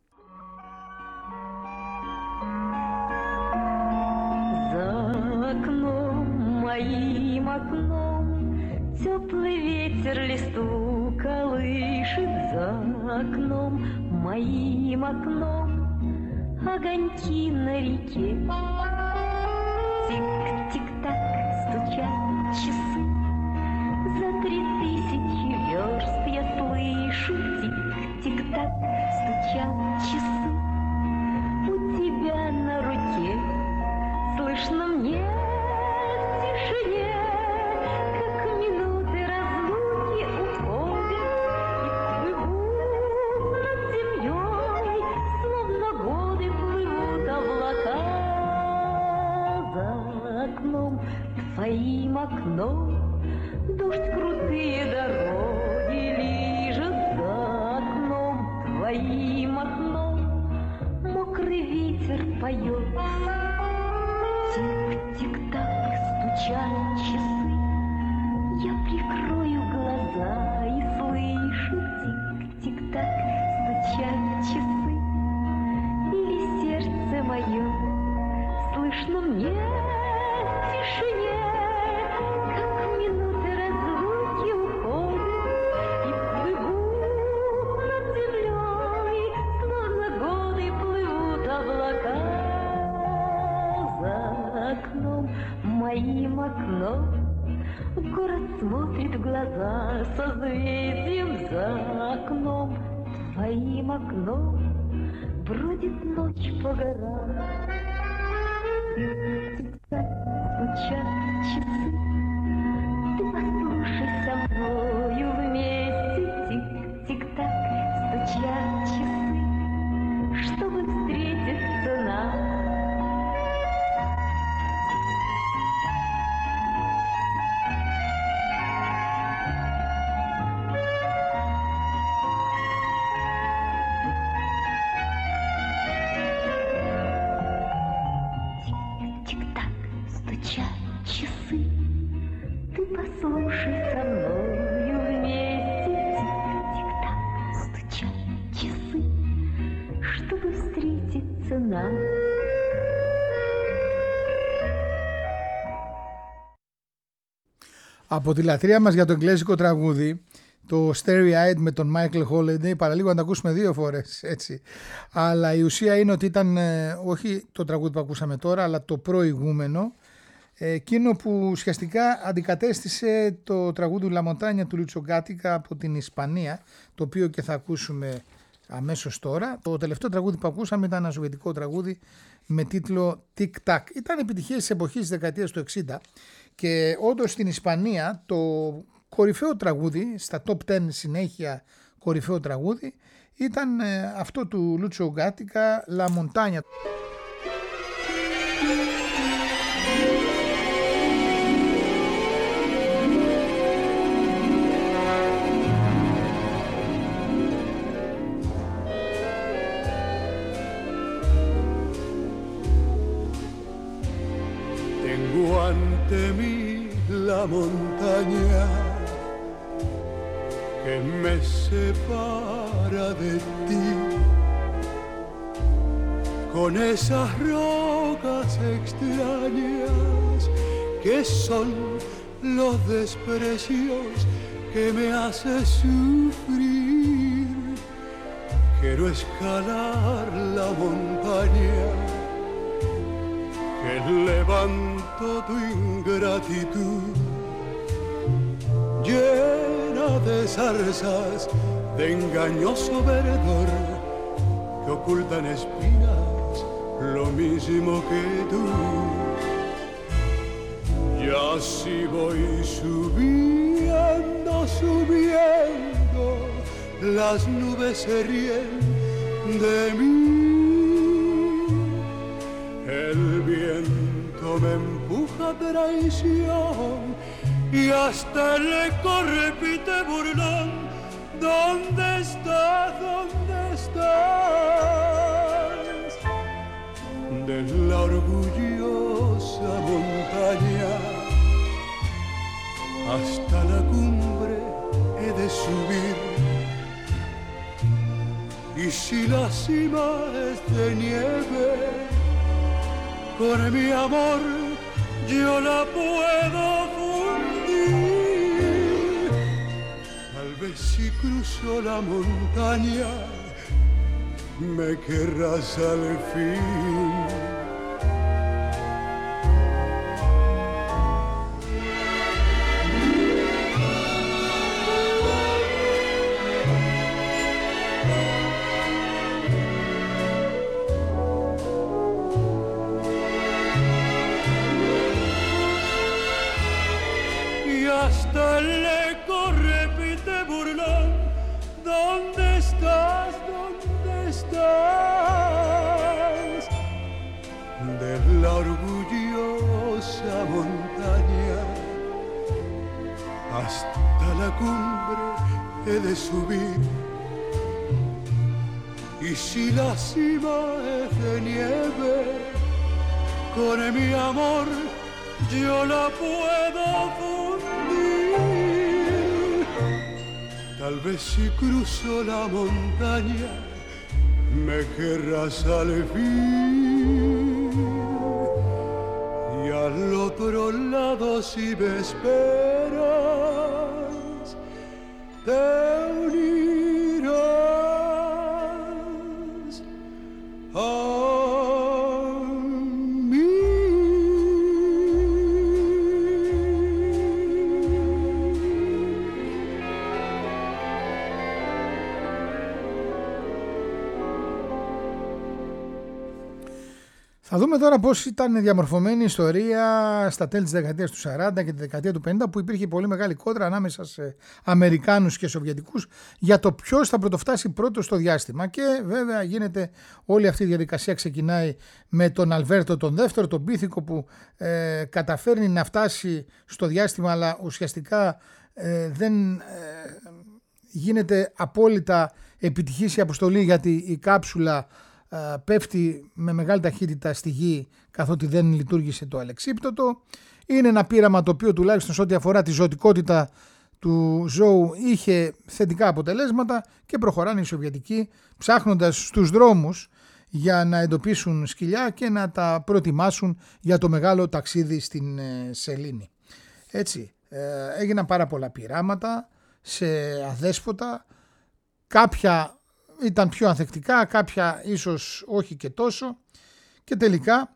Моим окном теплый ветер листву колышет, за окном моим окном огоньки на реке. Тик-тик-так стучат часы, за 3000 верст я слышу. Тик-тик-так стучат часы, у тебя на руке слышно мне в тишине, как минуты разлуки уходят и плывут над землей, словно годы плывут облака. За окном, твоим окном, дождь крутые дороги лижет. За окном, твоим окном, мокрый ветер поет. Тик-тик-так стучат часы, я прикрою глаза и слышу. Тик-тик-так стучат часы, или сердце мое слышно мне в тишине, как минуты разлуки уходят и плывут над землей, словно годы плывут облака. За окном, моим окном, город смотрит в глаза созвездием. За окном, твоим окном, бродит ночь по горам. Тик-тик-так стучат часы, ты послушай со мною вместе. Тик-тик-так стучат часы, чтобы встретиться нам. цена. Από τη λατρεία μας για το εγγλέζικο τραγούδι, το Starry-Eyed με τον Michael Holiday, παραλίγο να το ακούσουμε 2 φορές, έτσι. Αλλά η ουσία είναι ότι ήταν όχι το τραγούδι που ακούσαμε τώρα, αλλά το προηγούμενο, εκείνο που ουσιαστικά αντικατέστησε το τραγούδι La Montaña του Lucio Gatica από την Ισπανία, το οποίο και θα ακούσουμε αμέσως τώρα. Το τελευταίο τραγούδι που ακούσαμε ήταν ένα σοβιετικό τραγούδι με τίτλο Tic Tac. Ήταν επιτυχία της εποχής της δεκαετίας του 60 και όντως στην Ισπανία το κορυφαίο τραγούδι, στα top 10 συνέχεια κορυφαίο τραγούδι, ήταν αυτό του Lucio Gatica, La Montaña. Tengo ante mí la montaña que me separa de ti, con esas rocas extrañas que son los desprecios que me hace sufrir. Quiero escalar la montaña que levanto tu ingratitud, llena de zarzas, de engañoso verdor, que ocultan espinas, lo mismo que tú. Y así voy subiendo, subiendo, las nubes se ríen de mí. El viento me empuja a traición y hasta el eco repite burlón: ¿dónde estás? ¿Dónde estás? De la orgullosa montaña hasta la cumbre he de subir, y si la cima es de nieve, con mi amor yo la puedo fundir. Tal vez si cruzo la montaña me querrás al fin. Hasta el eco repite burlón: ¿dónde estás? ¿Dónde estás? De la orgullosa montaña hasta la cumbre he de subir, y si la cima es de nieve, con mi amor yo la puedo fundir. Tal vez si cruzo la montaña me querrás al fin, y al otro lado si me esperas te unirás a Θα δούμε τώρα πώς ήταν διαμορφωμένη η ιστορία στα τέλη της δεκαετίας του 40 και τη δεκαετία του 50, που υπήρχε πολύ μεγάλη κόντρα ανάμεσα σε Αμερικάνους και Σοβιετικούς για το ποιος θα πρωτοφτάσει πρώτος στο διάστημα. Και βέβαια γίνεται όλη αυτή η διαδικασία, ξεκινάει με τον Αλβέρτο τον δεύτερο, τον πίθηκο, που καταφέρνει να φτάσει στο διάστημα, αλλά ουσιαστικά δεν γίνεται απόλυτα επιτυχής η αποστολή, γιατί η κάψουλα πέφτει με μεγάλη ταχύτητα στη γη, καθότι δεν λειτουργήσε το αλεξίπτωτο. Είναι ένα πείραμα το οποίο τουλάχιστον σε ό,τι αφορά τη ζωτικότητα του ζώου είχε θετικά αποτελέσματα, και προχωράνε οι Σοβιετικοί ψάχνοντας στους δρόμους για να εντοπίσουν σκυλιά και να τα προετοιμάσουν για το μεγάλο ταξίδι στην σελήνη. Έτσι, έγιναν πάρα πολλά πειράματα σε αδέσποτα, κάποια ήταν πιο ανθεκτικά, κάποια ίσως όχι και τόσο, και τελικά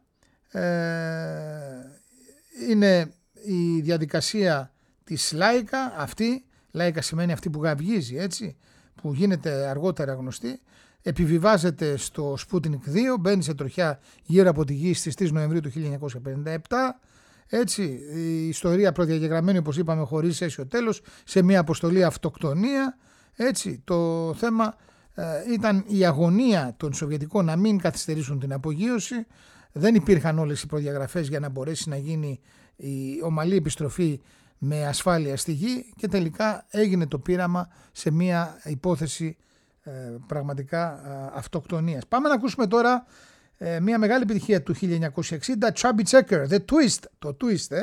είναι η διαδικασία της Λάικα αυτή. Λάικα σημαίνει αυτή που γαυγίζει, έτσι, που γίνεται αργότερα γνωστή. Επιβιβάζεται στο Sputnik 2, μπαίνει σε τροχιά γύρω από τη γη στις 3 Νοεμβρίου του 1957. Έτσι, η ιστορία προδιαγεγραμμένη, όπως είπαμε, χωρίς αίσιο τέλος, σε μια αποστολή αυτοκτονία. Έτσι, το θέμα ήταν η αγωνία των Σοβιετικών να μην καθυστερήσουν την απογείωση. Δεν υπήρχαν όλες οι προδιαγραφές για να μπορέσει να γίνει η ομαλή επιστροφή με ασφάλεια στη γη, και τελικά έγινε το πείραμα σε μια υπόθεση πραγματικά αυτοκτονίας. Πάμε να ακούσουμε τώρα μια μεγάλη επιτυχία του 1960, Chubby Checker, The Twist. Το Twist,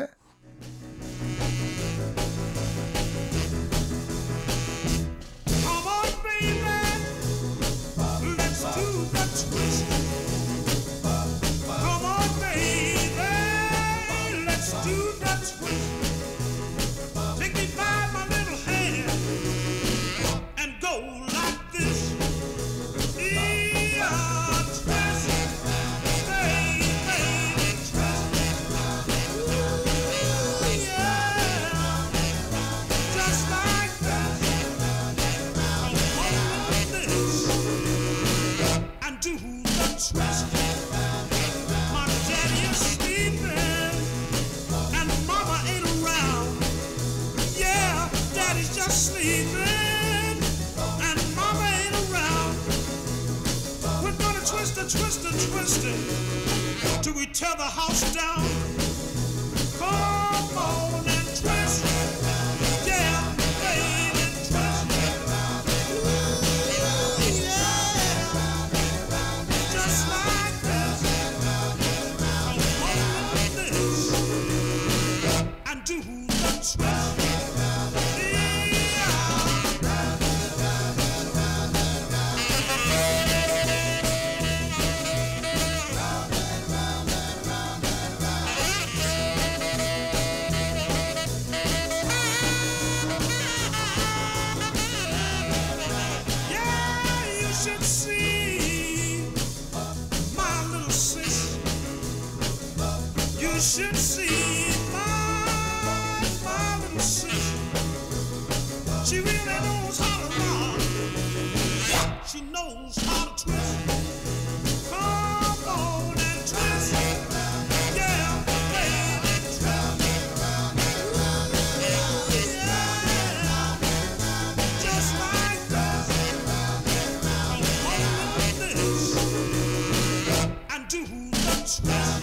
till we tear the house down. Come on and twist, yeah, baby, twist. Ooh, yeah, just like this. Come on this and do the twist. Should see my little sister. She really knows how to rock. She knows how to twist. Come on and twist. Yeah, baby, twist. Yeah, just like this. Come on this and do the twist.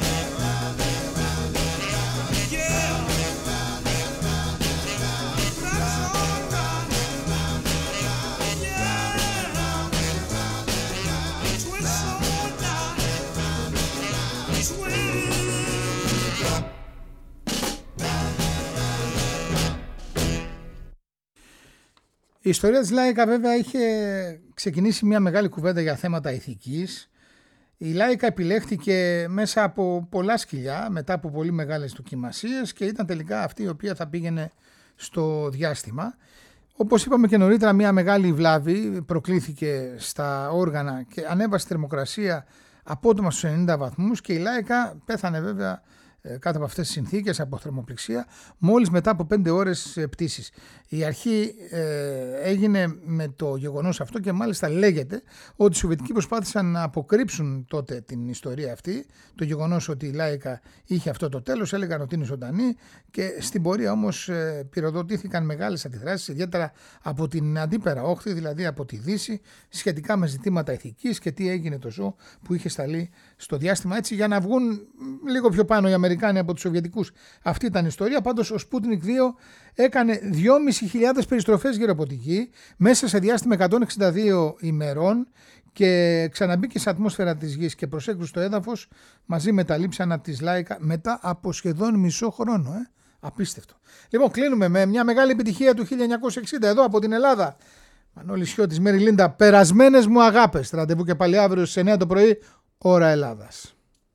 Η ιστορία της Λάικα βέβαια είχε ξεκινήσει μια μεγάλη κουβέντα για θέματα ηθικής. Η Λάικα επιλέχθηκε μέσα από πολλά σκυλιά, μετά από πολύ μεγάλες δοκιμασίες, και ήταν τελικά αυτή η οποία θα πήγαινε στο διάστημα. Όπως είπαμε και νωρίτερα, μια μεγάλη βλάβη προκλήθηκε στα όργανα και ανέβασε τη θερμοκρασία απότομα στους 90 βαθμούς, και η Λάικα πέθανε βέβαια κάτω από αυτές τις συνθήκες, από θερμοπληξία, μόλις μετά από 5 ώρες πτήσης. Η αρχή έγινε με το γεγονός αυτό, και μάλιστα λέγεται ότι οι Σοβιετικοί προσπάθησαν να αποκρύψουν τότε την ιστορία αυτή, το γεγονός ότι η Λάικα είχε αυτό το τέλος, έλεγαν ότι είναι ζωντανή, και στην πορεία όμως πυροδοτήθηκαν μεγάλες αντιδράσεις, ιδιαίτερα από την αντίπερα όχθη, δηλαδή από τη Δύση, σχετικά με ζητήματα ηθικής και τι έγινε το ζώο που είχε σταλεί στο διάστημα, έτσι για να βγουν λίγο πιο πάνω οι Αμερικάνοι από τους Σοβιετικούς. Αυτή ήταν η ιστορία. Πάντως ο Sputnik 2 έκανε 2.500 περιστροφές γύρω από τη γη μέσα σε διάστημα 162 ημερών και ξαναμπήκε σε ατμόσφαιρα της γης και προσέκρουσε το έδαφος μαζί με τα λείψανα της Λάικα μετά από σχεδόν μισό χρόνο. Απίστευτο. Λοιπόν, κλείνουμε με μια μεγάλη επιτυχία του 1960 εδώ από την Ελλάδα. Μανώλης Χιώτης, Μέρι Λίντα, περασμένες μου αγάπες. Ραντεβού και πάλι αύριο στις 9 το πρωί. Ώρα Ελλάδας.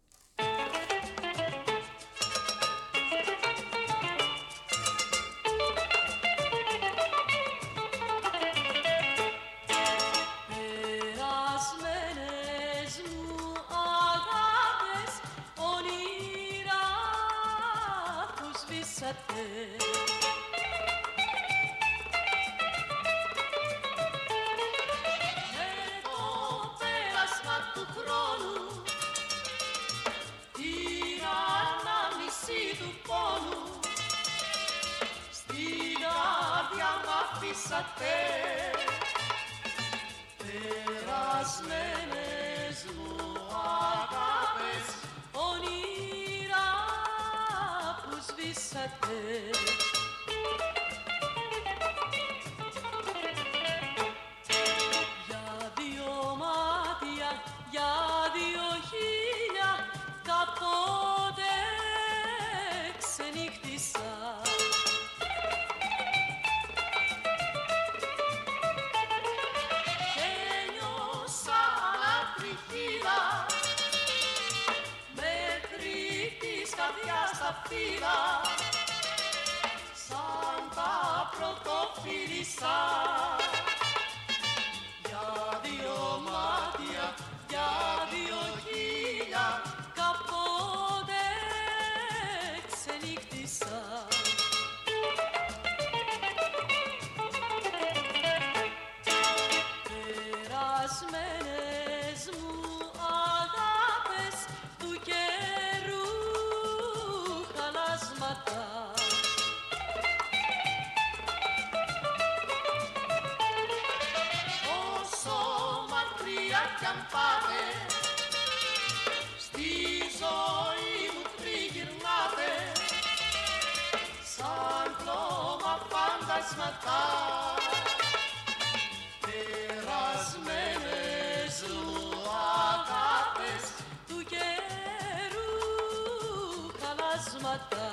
Περασμένες μου αγάπες, όνειρα που σβήσατε. Για δύο μάτια, για δύο χείλια, κάποτε ξενύχτησα. Σαν τα πρωτοφίλησα. Για δύο μάτια, για δύο χείλια, κάποτε ξενύχτησα. Περασμένες μου αγάπες του καιρού χαλάσματα. Όσο μακριά κι αν πάτε, στη ζωή μου τριγυρνάτε, σαν πλώμα φαντασματά. Περασμένες μου αγάπες του καιρού χαλάσματα.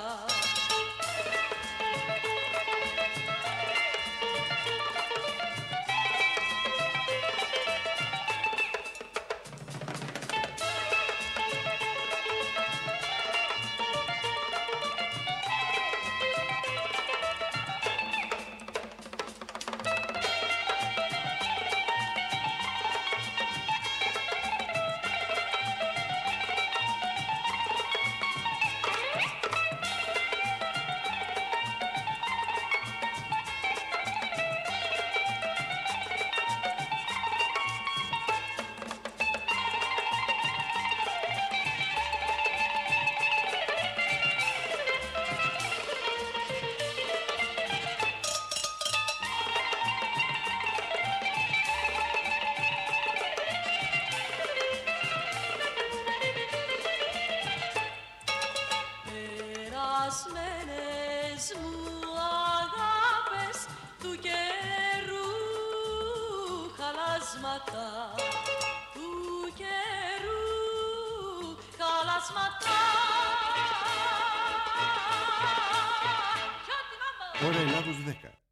Περασμένες μου αγάπες του καιρού χαλάσματα, του καιρού χαλάσματα. Ώρα Ελλάδος 10.